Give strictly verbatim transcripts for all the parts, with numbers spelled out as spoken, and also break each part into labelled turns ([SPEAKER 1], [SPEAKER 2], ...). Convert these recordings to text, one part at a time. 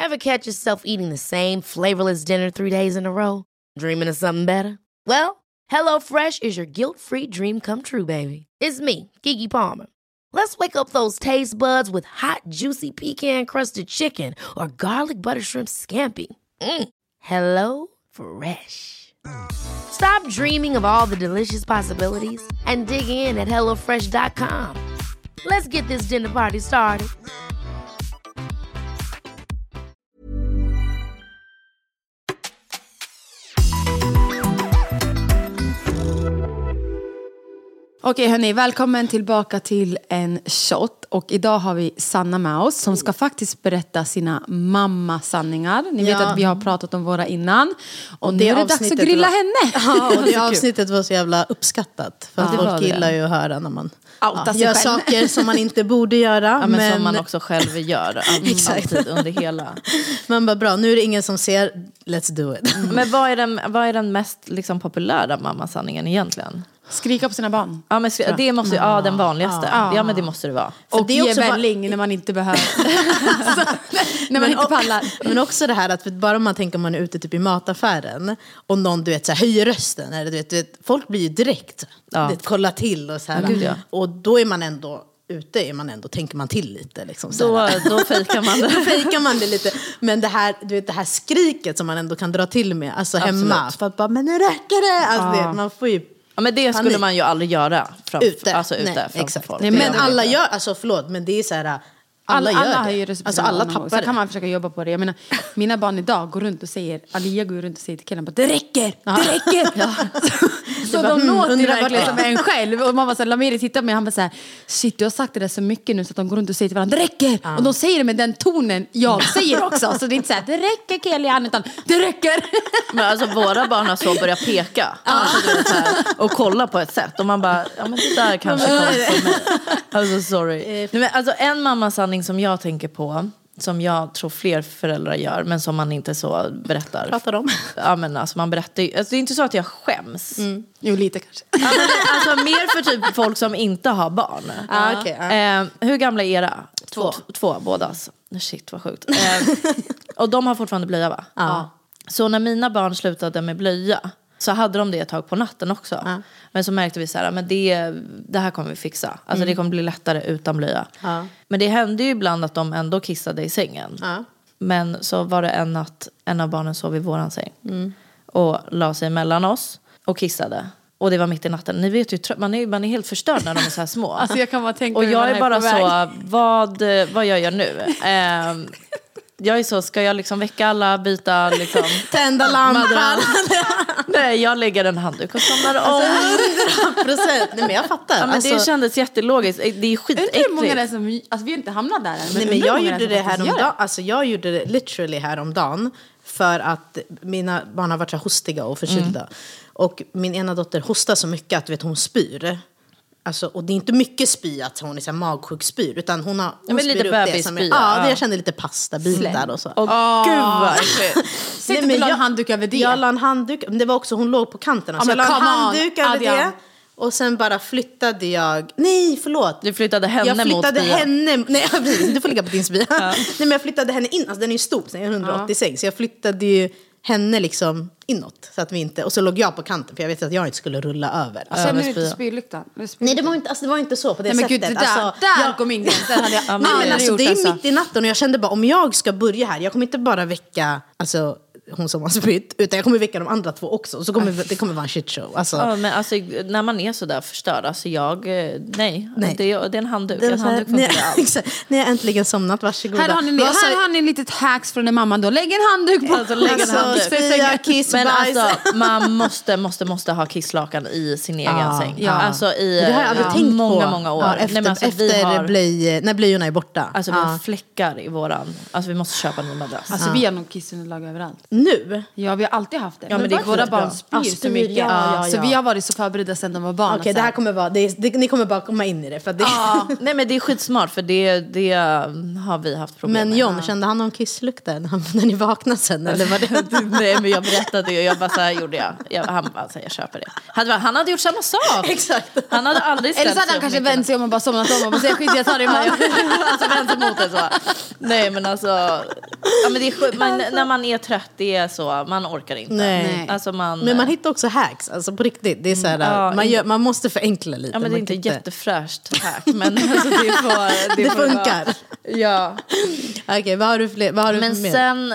[SPEAKER 1] Ever catch yourself eating the same flavorless dinner three days in a row? Dreaming of something better? Well, HelloFresh is your guilt-free dream come true, baby. It's me, Keke Palmer. Let's wake up those taste buds with hot, juicy pecan-crusted chicken or garlic butter shrimp scampi. Mm. Hello Fresh. Stop dreaming of all the delicious possibilities and dig in at hello fresh dot com. Let's get this dinner party started.
[SPEAKER 2] Okej hörni, välkommen tillbaka till en shot. Och idag har vi Sanna med oss som ska faktiskt berätta sina mammasanningar. Ni vet
[SPEAKER 3] ja.
[SPEAKER 2] att vi har pratat om våra innan. Och, och nu
[SPEAKER 3] det
[SPEAKER 2] är det dags att grilla
[SPEAKER 3] var,
[SPEAKER 2] henne.
[SPEAKER 3] Ja, och det avsnittet var så jävla uppskattat. För att ja, folk gillar ju att höra när man ja, gör själv. saker som man inte borde göra.
[SPEAKER 4] Ja, men,
[SPEAKER 3] men
[SPEAKER 4] som man också själv gör alltid under hela.
[SPEAKER 3] Man bara bra, nu är det ingen som ser, let's do it.
[SPEAKER 4] Mm. Men vad är den, vad är den mest liksom, populära mammasanningen egentligen?
[SPEAKER 2] Skrika på sina barn.
[SPEAKER 4] Ja, men skri- det måste ju, ja, den vanligaste. Ja. ja, men det måste det vara.
[SPEAKER 2] Och
[SPEAKER 3] det är
[SPEAKER 2] ge
[SPEAKER 3] också
[SPEAKER 2] välling bara... när man inte behöver. alltså, när man men inte pallar.
[SPEAKER 3] Men också det här att bara om man tänker om man är ute typ i mataffären och någon du vet så här, höjer rösten eller du vet, du vet folk blir ju direkt ja. vet, kolla till och så här.
[SPEAKER 4] Gud, ja.
[SPEAKER 3] Och då är man ändå ute är man ändå tänker man till lite liksom så
[SPEAKER 4] då då fejkar man det.
[SPEAKER 3] Då fejkar man det lite. Men det här du vet det här skriket som man ändå kan dra till med alltså Absolut. hemma för att bara men nu räcker det. Alltså ja. det, man får ju
[SPEAKER 4] Ja, men det skulle panik. man ju aldrig göra framför,
[SPEAKER 3] ute.
[SPEAKER 4] Alltså ute
[SPEAKER 3] Nej, exakt.
[SPEAKER 4] folk.
[SPEAKER 3] Nej, men alla gör, alltså förlåt, men det är så här alla, alla gör
[SPEAKER 2] alla
[SPEAKER 3] det.
[SPEAKER 2] har ju det.
[SPEAKER 3] Alltså alla tappar
[SPEAKER 2] så
[SPEAKER 3] det.
[SPEAKER 2] kan man försöka jobba på det. Jag menar, mina barn idag går runt och säger, Alia går runt och säger till killen bara, det räcker, det räcker. Ja. så så bara, de låter mm, verkligen som en själv. Och mamma så Lamiri tittar på mig, han bara så här, shit du har sagt det där så mycket nu så att de går runt och säger till varandra, det räcker. Ja. Och de säger det med den tonen jag säger också. Så det är inte så här, det räcker Kelly, utan det räcker.
[SPEAKER 4] Men alltså våra barn har så börjat peka. Ja. Alltså, du vet, så här, och kolla på ett sätt. Och man bara, ja men det där kanske kommer från mig. Alltså sorry. Nej, men, alltså en mammasanning som jag tänker på, som jag tror fler föräldrar gör, men som man inte så berättar.
[SPEAKER 3] Pratar om.
[SPEAKER 4] Ja men alltså man berättar ju, alltså, det är inte så att jag skäms.
[SPEAKER 2] Mm. Jo lite kanske.
[SPEAKER 4] Ja, men, alltså mer för typ folk som inte har barn.
[SPEAKER 3] Ah, okay, ah.
[SPEAKER 4] eh, hur gamla är era?
[SPEAKER 3] Två.
[SPEAKER 4] Två, två bådas. Shit vad sjukt. Eh, och de har fortfarande blöja va?
[SPEAKER 3] Ja.
[SPEAKER 4] Så när mina barn slutade med blöja så hade de det ett tag på natten också. Ja. Men så märkte vi så här, men det, det här kommer vi fixa. Alltså mm. det kommer bli lättare utan blöja. Ja. Men det hände ju ibland att de ändå kissade i sängen. Ja. Men så var det en natt, en av barnen sov i våran säng. Mm. Och la sig mellan oss och kissade. Och det var mitt i natten. Ni vet ju, man är, man är helt förstörd när de är så här små.
[SPEAKER 2] Alltså jag kan bara tänka
[SPEAKER 4] och jag är bara så,
[SPEAKER 2] väg.
[SPEAKER 4] vad, vad gör jag nu? Eh, jag är så, ska jag liksom väcka alla, byta liksom
[SPEAKER 3] tända lampan?
[SPEAKER 4] Nej, jag lägger en handduk och somnar om.
[SPEAKER 3] Alltså, hundra procent. Nej, men jag fattar.
[SPEAKER 4] Ja, men
[SPEAKER 3] alltså,
[SPEAKER 4] det kändes jättelogiskt. Det är skitäckligt.
[SPEAKER 2] Hur många det som, alltså vi har inte hamnat där än.
[SPEAKER 3] Men, nej, men jag gjorde det här om dagen. Alltså jag gjorde det literally här om dagen. För att mina barn har varit så hostiga och förkylda. Mm. Och min ena dotter hostar så mycket att vet, hon spyr. Alltså, och det är inte mycket spy att hon är så här magsjuk spyr, utan hon har hon
[SPEAKER 4] spyr lite upp det som är,
[SPEAKER 3] ja, det jag kände lite pastabitar och så.
[SPEAKER 4] Åh oh, gud vad
[SPEAKER 2] Sitter du la en handduk över det?
[SPEAKER 3] Jag la en handduk, men det var också hon låg på kanten så ja, jag la en handduk över Adrian. det. Och sen bara flyttade jag, nej förlåt.
[SPEAKER 4] Du flyttade henne
[SPEAKER 3] jag flyttade
[SPEAKER 4] mot spyan.
[SPEAKER 3] henne, nej precis, du får ligga på din spya. Ja. Nej men jag flyttade henne in, alltså den är ju stor, den är hundraåttio ja. Så jag flyttade ju henne liksom inåt så att vi inte, och så låg jag på kanten för jag vet att jag inte skulle rulla över.
[SPEAKER 2] Alltså över nu inte spylyktan.
[SPEAKER 3] Nej det var inte alltså det var inte så på det
[SPEAKER 2] nej,
[SPEAKER 3] sättet.
[SPEAKER 2] Men gud, det där,
[SPEAKER 3] alltså,
[SPEAKER 2] där
[SPEAKER 3] jag,
[SPEAKER 2] kom min gräns. Hade jag
[SPEAKER 3] nej men alltså det är alltså. mitt i natten och jag kände bara om jag ska börja här, jag kommer inte bara väcka alltså hon som har spytt, utan jag kommer väcka de andra två också. Så kommer, det kommer vara en shitshow. Alltså.
[SPEAKER 4] Ja, men alltså, när man är så där förstörd, alltså jag, nej, nej. Det, är, det är en handduk.
[SPEAKER 3] Det är
[SPEAKER 4] en handduk
[SPEAKER 3] ni, exakt. Ni har äntligen somnat, varsågoda.
[SPEAKER 2] Här har ni, här har ni en litet hacks från en mamma då. Lägg en handduk på.
[SPEAKER 4] Alltså, lägg en handduk.
[SPEAKER 3] Spia, kiss,
[SPEAKER 4] men alltså, man måste, måste, måste ha kisslakan i sin egen
[SPEAKER 3] ah,
[SPEAKER 4] säng.
[SPEAKER 3] Ja.
[SPEAKER 4] Alltså i
[SPEAKER 3] det har jag aldrig
[SPEAKER 4] ja,
[SPEAKER 3] tänkt
[SPEAKER 4] många,
[SPEAKER 3] på.
[SPEAKER 4] många år.
[SPEAKER 3] Ja, efter
[SPEAKER 4] nej, men alltså,
[SPEAKER 3] efter
[SPEAKER 4] har,
[SPEAKER 3] blöj, när blöjorna är borta.
[SPEAKER 4] Alltså vi
[SPEAKER 3] ah.
[SPEAKER 4] har fläckar i våran. Alltså vi måste köpa en ny madrass.
[SPEAKER 2] Alltså ah. vi har nog kissunderlag överallt.
[SPEAKER 3] Nej nu?
[SPEAKER 2] Ja, vi har alltid haft det.
[SPEAKER 4] Ja, men det är
[SPEAKER 2] våra
[SPEAKER 4] skitbra.
[SPEAKER 2] barn spyr
[SPEAKER 3] Ja,
[SPEAKER 2] så
[SPEAKER 3] spyr,
[SPEAKER 2] mycket.
[SPEAKER 3] ja, ja,
[SPEAKER 2] Så
[SPEAKER 3] ja.
[SPEAKER 2] vi har varit så förberedda sedan de var barn.
[SPEAKER 3] Okej, det här kommer vara, det är, det, ni kommer bara komma in i det. För att det
[SPEAKER 4] Ja, nej men det är skitsmart för det, det har vi haft problem
[SPEAKER 3] men
[SPEAKER 4] med.
[SPEAKER 3] John, ja. Kände han någon kisslukt där när, när ni vaknade sen? Eller var det?
[SPEAKER 4] Nej, men jag berättade det och jag bara så här gjorde jag. jag han bara så här, jag köper det. Hade, han hade gjort samma sak.
[SPEAKER 3] Exakt.
[SPEAKER 4] Han hade aldrig ställt
[SPEAKER 2] Eller så hade han kanske vänt sig om och bara somnat om och bara säger skit, jag tar det imorgon.
[SPEAKER 4] Alltså vänt sig mot det så. Nej men alltså, ja, men det är sjukt, men när man är trött det är så, man orkar inte.
[SPEAKER 3] Nej.
[SPEAKER 4] Alltså man,
[SPEAKER 3] Men man hittar också hacks, alltså på riktigt. Det är så här,
[SPEAKER 4] Ja,
[SPEAKER 3] man, gör, man måste förenkla lite.
[SPEAKER 4] ja men det är
[SPEAKER 3] man
[SPEAKER 4] inte
[SPEAKER 3] kan
[SPEAKER 4] jättefräscht hack, men alltså det, får, det,
[SPEAKER 3] Det
[SPEAKER 4] får
[SPEAKER 3] funkar.
[SPEAKER 4] Vara, ja.
[SPEAKER 3] Okej, okay, vad har du fler? Vad har du
[SPEAKER 4] Men
[SPEAKER 3] för mer?
[SPEAKER 4] sen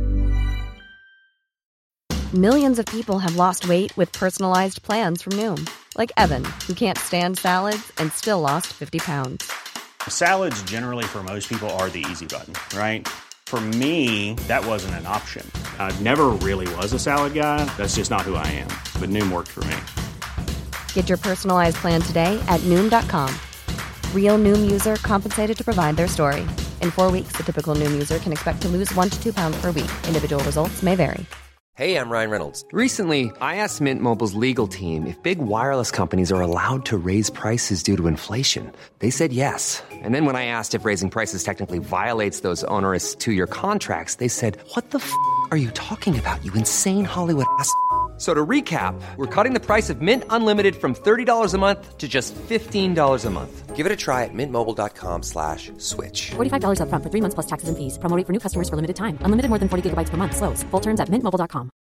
[SPEAKER 5] Millions of people have lost weight with personalized plans from Noom. Like Evan, who can't stand salads and still lost fifty pounds.
[SPEAKER 6] Salads generally for most people are the easy button, right? For me, that wasn't an option. I never really was a salad guy. That's just not who I am. But Noom worked for me.
[SPEAKER 5] Get your personalized plan today at Noom dot com. Real Noom user compensated to provide their story. In four weeks, the typical Noom user can expect to lose one to two pounds per week. Individual results may vary.
[SPEAKER 7] Hey, I'm Ryan Reynolds. Recently, I asked Mint Mobile's legal team if big wireless companies are allowed to raise prices due to inflation. They said yes. And then when I asked if raising prices technically violates those onerous two-year contracts, they said, what the f*** are you talking about, you insane Hollywood ass f- So to recap, we're cutting the price of Mint Unlimited from thirty dollars a month to just fifteen dollars a month. Give it a try at mintmobile.com slash switch.
[SPEAKER 5] forty-five dollars up front for three months plus taxes and fees. Promo rate for new customers for limited time. Unlimited more than forty gigabytes per month. Slows full terms at mint mobile dot com.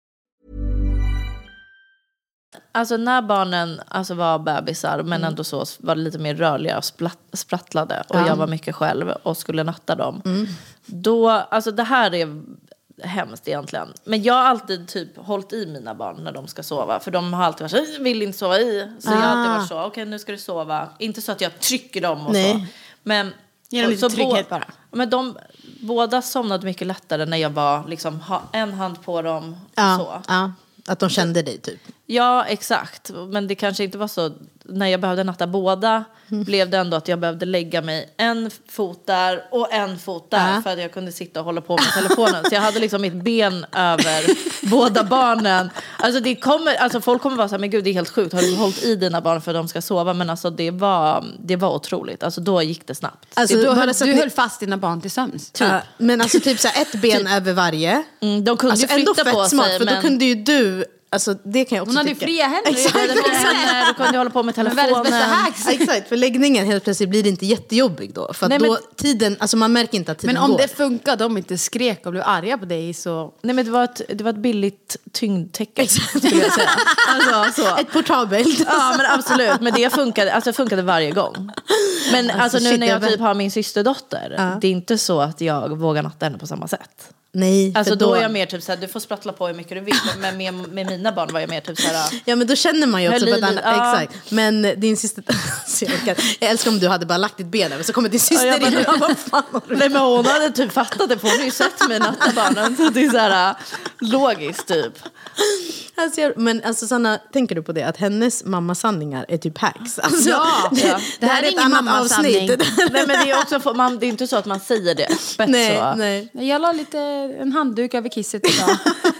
[SPEAKER 4] alltså när barnen alltså var bebisar men mm. ändå så var det lite mer rörliga och splatt, sprattlade och ja. jag var mycket själv och skulle natta dem. Mm. Då, alltså det här är hemskt egentligen. Men jag har alltid typ hållit i mina barn när de ska sova. För de har alltid varit så, vill inte sova i. Så ah. jag har alltid varit så, okej okay, nu ska du sova. Inte så att jag trycker dem och Nej. så. Men
[SPEAKER 2] genom lite trygghet bara.
[SPEAKER 4] Men de båda somnade mycket lättare när jag var liksom ha en hand på dem
[SPEAKER 3] ja,
[SPEAKER 4] och så.
[SPEAKER 3] Ja. Att de kände dig typ.
[SPEAKER 4] Ja, exakt. Men det kanske inte var så. När jag behövde natta båda mm. blev det ändå att jag behövde lägga mig en fot där och en fot där. Äh. För att jag kunde sitta och hålla på med telefonen. Så jag hade liksom mitt ben över båda barnen. Alltså, det kommer, alltså folk kommer vara så här, men gud det är helt sjukt. Har du hållit i dina barn för att de ska sova? Men alltså det var, det var otroligt. Alltså då gick det snabbt.
[SPEAKER 2] Alltså, du, höll, du höll fast dina barn till sömns.
[SPEAKER 3] Typ. Uh, men alltså typ så här, ett ben typ. över varje.
[SPEAKER 4] Mm, de kunde
[SPEAKER 3] alltså,
[SPEAKER 4] ju flytta på
[SPEAKER 3] smart,
[SPEAKER 4] sig.
[SPEAKER 3] För
[SPEAKER 4] men...
[SPEAKER 3] då kunde ju du... Alltså, det kan jag också
[SPEAKER 2] Hon hade
[SPEAKER 3] tycka.
[SPEAKER 2] fria händer.
[SPEAKER 3] Exakt.
[SPEAKER 4] Händer, du kunde hålla på med telefonen.
[SPEAKER 3] Exakt, för läggningen helt plötsligt blir det inte jättejobbig då. För att Nej, men, då tiden, alltså man märker inte att tiden
[SPEAKER 2] går. Men om
[SPEAKER 3] går.
[SPEAKER 2] det funkar, de inte skrek och blev arga på dig så...
[SPEAKER 4] Nej men det var ett, det var ett billigt tyngdtäcke skulle jag säga. Alltså, så.
[SPEAKER 3] Ett portabelt.
[SPEAKER 4] Ja men absolut, men det funkade, alltså, funkade varje gång. Men alltså, alltså nu shit, när jag typ har min systerdotter, uh. det är inte så att jag vågar natta henne på samma sätt.
[SPEAKER 3] Nej,
[SPEAKER 4] alltså
[SPEAKER 3] då...
[SPEAKER 4] då är jag mer typ såhär, du får sprattla på hur mycket du vill. Men med, med mina barn var jag mer typ såhär.
[SPEAKER 3] Ja men då känner man ju också på
[SPEAKER 4] den,
[SPEAKER 3] ja. Exakt. Men din syster jag, jag älskar om du hade bara lagt ditt ben över. Så kommer din syster ja, in och vad fan har du?
[SPEAKER 4] Nej men hon hade typ fattat det. För hon har ju sett mig natta barnen. Så det är såhär logiskt typ.
[SPEAKER 3] Alltså, jag, men alltså Sanna, tänker du på det? Att hennes mammasanningar är typ hacks. Alltså,
[SPEAKER 2] ja,
[SPEAKER 3] det,
[SPEAKER 2] ja.
[SPEAKER 3] det här är ett annat avsnitt.
[SPEAKER 4] Nej men det är också man, det är inte så att man säger det öppet
[SPEAKER 3] nej,
[SPEAKER 4] så.
[SPEAKER 3] Nej.
[SPEAKER 2] Jag la lite en handduk över kisset idag.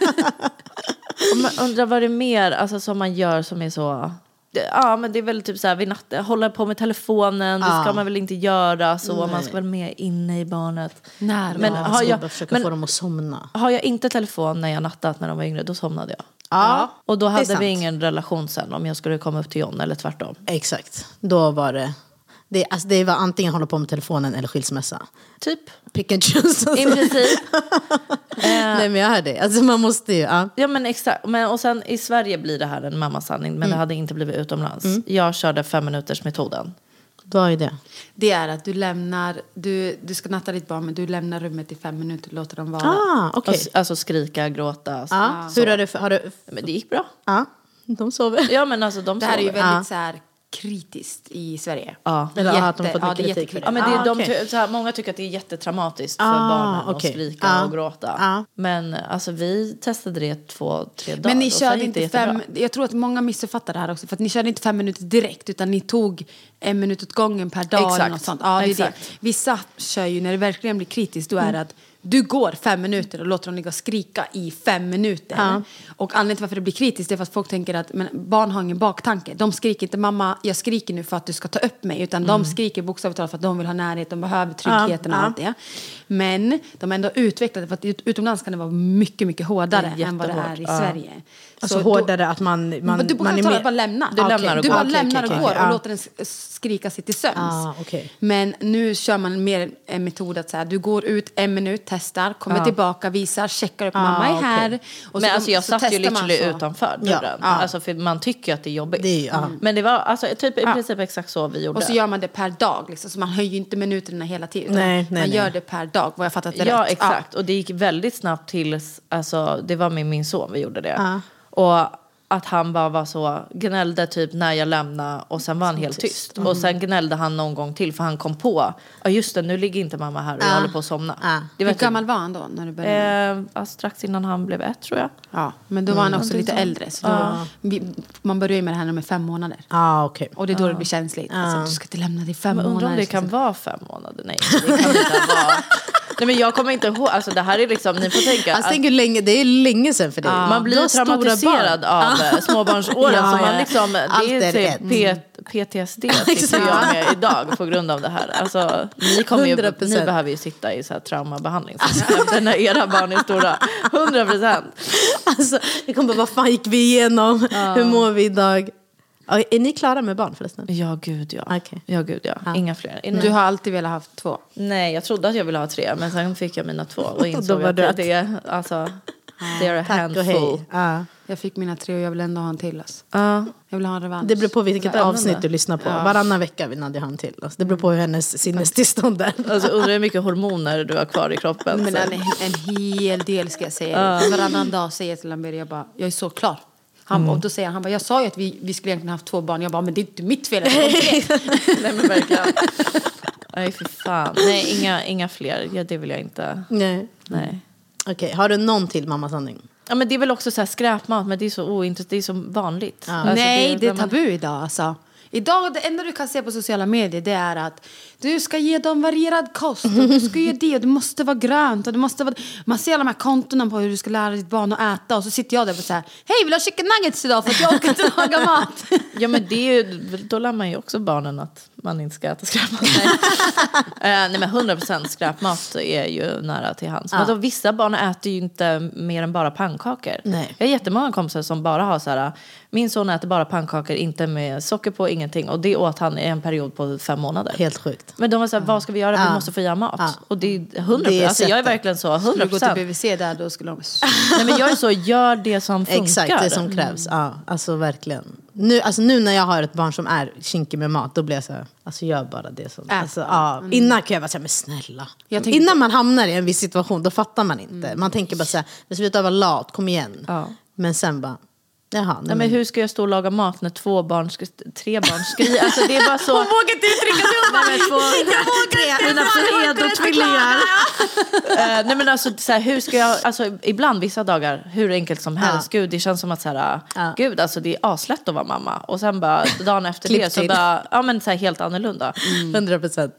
[SPEAKER 4] Och man undrar vad det är mer alltså, som man gör som är så. Ja men det är väl typ så här vid natten, hålla på med telefonen, det ska man väl inte göra så. Nej. Man ska väl mer inne i barnet.
[SPEAKER 3] Nej, men ja, har jag försöka men, få dem att somna.
[SPEAKER 4] Har jag inte telefon när jag nattat när de var yngre, då somnade jag.
[SPEAKER 3] Ja,
[SPEAKER 4] och då hade vi ingen relation sen om jag skulle komma upp till John eller tvärtom.
[SPEAKER 3] Exakt, då var det det, alltså det var antingen hålla på med telefonen eller skilsmässa.
[SPEAKER 4] Typ.
[SPEAKER 3] Pick and choose.
[SPEAKER 4] I princip.
[SPEAKER 3] Nej men jag hör det. Alltså man måste ju. Ja,
[SPEAKER 4] ja men exakt. Men, och sen i Sverige blir det här en mammasanning. Men mm. det hade inte blivit utomlands. Mm. Jag körde fem minuters metoden.
[SPEAKER 3] Vad är det?
[SPEAKER 2] Det är att du lämnar, du, du ska natta ditt barn men du lämnar rummet i fem minuter och låter dem vara.
[SPEAKER 3] Ah, okay.
[SPEAKER 4] Alltså, alltså skrika, gråta. Så.
[SPEAKER 3] Ah, hur har du, har du...
[SPEAKER 4] Men det gick bra.
[SPEAKER 3] Ja, ah, de sover.
[SPEAKER 4] Ja men alltså de
[SPEAKER 2] det här
[SPEAKER 4] sover.
[SPEAKER 2] är ju väldigt
[SPEAKER 3] ah.
[SPEAKER 2] så här kritiskt i Sverige.
[SPEAKER 4] Ja.
[SPEAKER 3] Eller
[SPEAKER 2] Jätte,
[SPEAKER 3] att de fått
[SPEAKER 2] ja, det är
[SPEAKER 3] kritik.
[SPEAKER 4] Ja, men det,
[SPEAKER 3] ah,
[SPEAKER 4] de,
[SPEAKER 3] okay.
[SPEAKER 4] så här, många tycker att det är jättetraumatiskt för
[SPEAKER 3] ah,
[SPEAKER 4] barnen
[SPEAKER 3] okay.
[SPEAKER 4] att skrika
[SPEAKER 3] ah,
[SPEAKER 4] och gråta.
[SPEAKER 3] Ah.
[SPEAKER 4] Men alltså vi testade det två, tre dagar.
[SPEAKER 2] Men ni körde inte
[SPEAKER 4] jättebra.
[SPEAKER 2] fem, jag tror att många missuppfattar det här också. För att ni körde inte fem minuter direkt utan ni tog en minut åt gången per dag.
[SPEAKER 4] Exakt.
[SPEAKER 2] Eller något sånt. Ja, det är
[SPEAKER 4] Exakt.
[SPEAKER 2] det. Vissa kör ju när det verkligen blir kritiskt, då är det att du går fem minuter och låter dem ligga och skrika i fem minuter. Ja. Och anledningen till varför det blir kritiskt är för att folk tänker att men barn har ingen baktanke. De skriker inte, mamma, jag skriker nu för att du ska ta upp mig. Utan mm. de skriker bokstavligt talat för att de vill ha närhet, de behöver tryggheten ja. och allt det. Men de är ändå utvecklade för att utomlands kan det vara mycket, mycket hårdare än vad det är i ja. Sverige.
[SPEAKER 3] Alltså så hårdare då, att man... man
[SPEAKER 2] du
[SPEAKER 3] man
[SPEAKER 2] är mer, bara lämna.
[SPEAKER 3] Du,
[SPEAKER 2] okay.
[SPEAKER 3] lämnar och
[SPEAKER 2] du bara
[SPEAKER 3] okay,
[SPEAKER 2] lämnar
[SPEAKER 3] okay,
[SPEAKER 2] och
[SPEAKER 3] okay,
[SPEAKER 2] går
[SPEAKER 3] okay.
[SPEAKER 2] och låter den skrika sig till sömns.
[SPEAKER 3] Ah, okay.
[SPEAKER 2] Men nu kör man mer en metod att så här, du går ut en minut, testar, kommer ah. tillbaka, visar, checkar upp, ah, mamma är här. Okay.
[SPEAKER 4] Och men alltså jag satt ju literally utanför dörren. Ja. Ah. Alltså för man tycker ju att det är jobbigt. Det är, ah. Men det var alltså, typ i princip ah. exakt så vi gjorde.
[SPEAKER 2] Och så gör man det per dag. Liksom, så man höjer ju inte minuterna hela tiden.
[SPEAKER 3] Nej, nej,
[SPEAKER 2] man
[SPEAKER 3] nej.
[SPEAKER 2] gör det per dag, vad jag fattat det
[SPEAKER 4] ja,
[SPEAKER 2] rätt.
[SPEAKER 4] Exakt. Ah. Och det gick väldigt snabbt tills, alltså det var med min son vi gjorde det. Ah. Och att han bara var så, gnällde typ när jag lämnade och sen var han helt tyst. Mm. Och sen gnällde han någon gång till för han kom på, ja just det, nu ligger inte mamma här och jag ah. håller på att somna.
[SPEAKER 2] Ah. Det var Hur typ, gammal var han då när du började?
[SPEAKER 4] Eh, alltså, strax innan han blev ett tror jag.
[SPEAKER 2] Ja, men då var mm. han också lite så. äldre. Så
[SPEAKER 4] ah.
[SPEAKER 2] då, vi, man börjar ju med det här när de är fem månader.
[SPEAKER 3] Ah, okay.
[SPEAKER 2] Och det är då
[SPEAKER 4] ah.
[SPEAKER 2] det blir känsligt. Ah. Alltså, du ska inte lämna dig i fem
[SPEAKER 4] men
[SPEAKER 2] månader.
[SPEAKER 4] Undrar om det kan vara fem månader. Nej, det kan inte vara... Nej, men jag kommer inte ihåg, alltså det här är liksom, ni får tänka
[SPEAKER 3] alltså, tänk hur länge, det är länge sedan för dig.
[SPEAKER 4] Ah. Man blir traumatiserad av ah. småbarnsåren ja, så man liksom, det är typ P- P T S D sitter jag med idag på grund av det här. Alltså, ni, kommer ju, ni behöver ju sitta i så här traumabehandling alltså. När era barn är stora. hundra procent.
[SPEAKER 3] Alltså, jag kommer bara, vad fan gick vi igenom? Ah. Hur mår vi idag? Är ni klara med barn förresten?
[SPEAKER 4] Ja, gud ja.
[SPEAKER 3] Okay.
[SPEAKER 4] Ja, gud ja. Ah. Inga fler.
[SPEAKER 2] Nej. Du har alltid velat ha två?
[SPEAKER 4] Nej, jag trodde att jag ville ha tre. Men sen fick jag mina två och insåg att det, det är, alltså, det är a handful.
[SPEAKER 3] Ah.
[SPEAKER 2] Jag fick mina tre och jag vill ändå ha en till. Alltså.
[SPEAKER 4] Ah.
[SPEAKER 2] Jag vill ha en revansch.
[SPEAKER 3] Det beror på vilket avsnitt du lyssnar på. Ja. Varannan vecka vill Nadia ha en till. Alltså, det beror på hur hennes sinnestillstånd är.
[SPEAKER 4] Alltså, undrar hur mycket hormoner du har kvar i kroppen.
[SPEAKER 2] Men en, en hel del ska jag säga. Uh. Varannan dag säger jag till Lambert, jag bara, jag är så klar. Han, mm. Och då säger han, han bara, jag sa ju att vi, vi skulle egentligen haft två barn. Jag bara, men det är inte mitt fel.
[SPEAKER 4] Nej men verkligen. Nej för fan. Nej, inga, inga fler. Ja, det vill jag inte.
[SPEAKER 3] Nej.
[SPEAKER 4] Nej.
[SPEAKER 3] Okej, okay. Har du någon till mamma sanning?
[SPEAKER 4] Ja men det är väl också så här skräpmat. Men det är så ointressant. Det är så vanligt.
[SPEAKER 3] Ja.
[SPEAKER 2] Alltså, nej, det är, det är tabu idag alltså. Idag, det enda du kan se på sociala medier det är att du ska ge dem varierad kost och du ska ge det och det måste vara grönt och det måste vara... Man ser alla de här kontona på hur du ska lära ditt barn att äta och så sitter jag där och så här, hej, vill du ha chicken nuggets idag för att jag orkar inte laga mat?
[SPEAKER 4] Ja men det är ju, då lär man ju också barnen att man inte ska äta skräpmat. Nej, uh, nej men hundra procent skräpmat är ju nära till hands. Ja. Men då, vissa barn äter ju inte mer än bara pannkakor.
[SPEAKER 3] Nej.
[SPEAKER 4] Jag har jättemånga kompisar som bara har så här, min son äter bara pannkakor, inte med socker på, ingenting. Och det åt han i en period på fem månader.
[SPEAKER 3] Helt sjukt.
[SPEAKER 4] Men de var så här, vad ska vi göra? Vi
[SPEAKER 3] ja.
[SPEAKER 4] måste få göra mat.
[SPEAKER 3] Ja.
[SPEAKER 4] Och det är hundra procent. Alltså jag är verkligen så, hundra procent.
[SPEAKER 2] Skulle du gå till B V C där, då skulle de...
[SPEAKER 4] Nej men jag är så, gör det som funkar.
[SPEAKER 3] Exakt, det som krävs. Mm. Ja, alltså verkligen. Nu, alltså nu när jag har ett barn som är kinkig med mat, då blir jag så här, alltså gör bara det som... Äh. Alltså, ja, mm. Innan kan jag vara så här, men snälla. Tänkte... Innan man hamnar i en viss situation, då fattar man inte. Mm. Man tänker bara så här, det slutar vara lat, kom igen.
[SPEAKER 4] Ja.
[SPEAKER 3] Men sen bara... Jaha,
[SPEAKER 4] nej, men hur ska jag stå och laga mat när två barn ska, tre barn skriver? Alltså det är bara så...
[SPEAKER 2] Hon vågar inte uttrycka sig om
[SPEAKER 4] nej, men två, tre, mina Pareto-tvillingar. uh, nej men alltså så här, hur ska jag... Alltså ibland vissa dagar, hur enkelt som helst. Ja. Gud, det känns som att så här, ja. Gud, alltså det är aslätt att vara mamma. Och sen bara, dagen efter det så bara, ja men så här helt annorlunda.
[SPEAKER 3] Mm. hundra procent.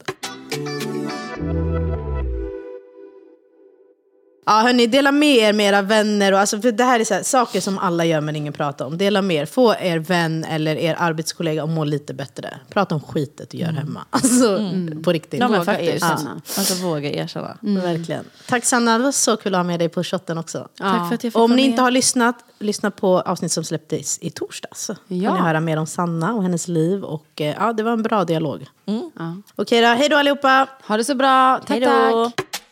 [SPEAKER 3] Ja hörni, dela med er med era vänner och alltså, för det här är så här, saker som alla gör men ingen pratar om. Dela med er, få er vän eller er arbetskollega att må lite bättre. Prata om skitet du gör mm. hemma. Alltså mm. på riktigt.
[SPEAKER 4] Ja, men
[SPEAKER 3] våga
[SPEAKER 4] faktiskt.
[SPEAKER 3] erkänna.
[SPEAKER 4] Ja. Alltså våga erkänna.
[SPEAKER 3] Mm. Verkligen. Tack Sanna, det var så kul att ha med dig på shotten också.
[SPEAKER 4] Ja. Tack för att jag fick
[SPEAKER 3] om ni
[SPEAKER 4] med.
[SPEAKER 3] inte har lyssnat, lyssna på avsnitt som släpptes i torsdags. Ja. Får ni höra mer om Sanna och hennes liv och ja, det var en bra dialog.
[SPEAKER 4] Mm.
[SPEAKER 3] Ja. Okej då, hej då allihopa.
[SPEAKER 2] Ha det så bra. Tack, tack.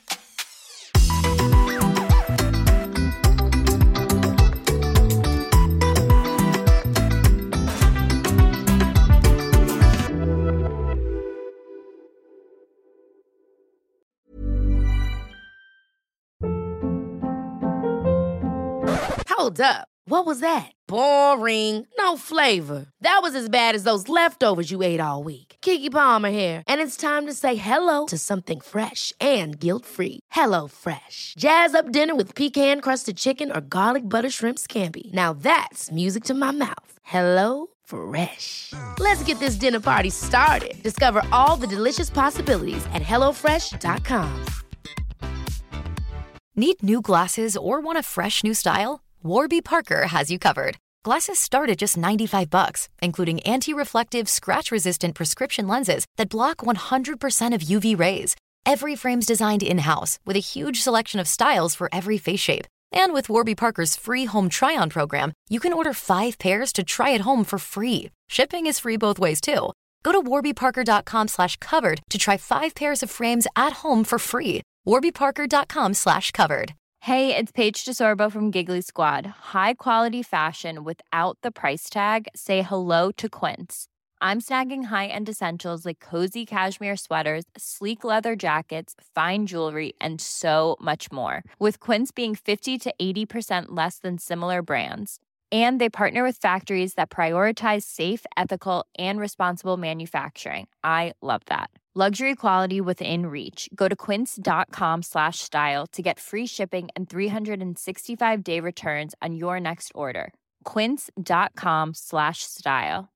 [SPEAKER 1] Hold up. What was that? Boring. No flavor. That was as bad as those leftovers you ate all week. Keke Palmer here, and it's time to say hello to something fresh and guilt-free. Hello Fresh. Jazz up dinner with pecan-crusted chicken or garlic butter shrimp scampi. Now that's music to my mouth. Hello Fresh. Let's get this dinner party started. Discover all the delicious possibilities at hello fresh dot com.
[SPEAKER 8] Need new glasses or want a fresh new style? Warby Parker has you covered. Glasses start at just ninety-five bucks, including anti-reflective, scratch-resistant prescription lenses that block one hundred percent of U V rays. Every frame's designed in-house with a huge selection of styles for every face shape. And with Warby Parker's free home try-on program, you can order five pairs to try at home for free. Shipping is free both ways, too. Go to warbyparker.com slash covered to try five pairs of frames at home for free. warbyparker.com slash covered.
[SPEAKER 9] Hey, it's Paige DeSorbo from Giggly Squad. High quality fashion without the price tag. Say hello to Quince. I'm snagging high-end essentials like cozy cashmere sweaters, sleek leather jackets, fine jewelry, and so much more. With Quince being fifty to eighty percent less than similar brands. And they partner with factories that prioritize safe, ethical, and responsible manufacturing. I love that. Luxury quality within reach. Go to quince.com slash style to get free shipping and three sixty-five day returns on your next order. Quince.com slash style.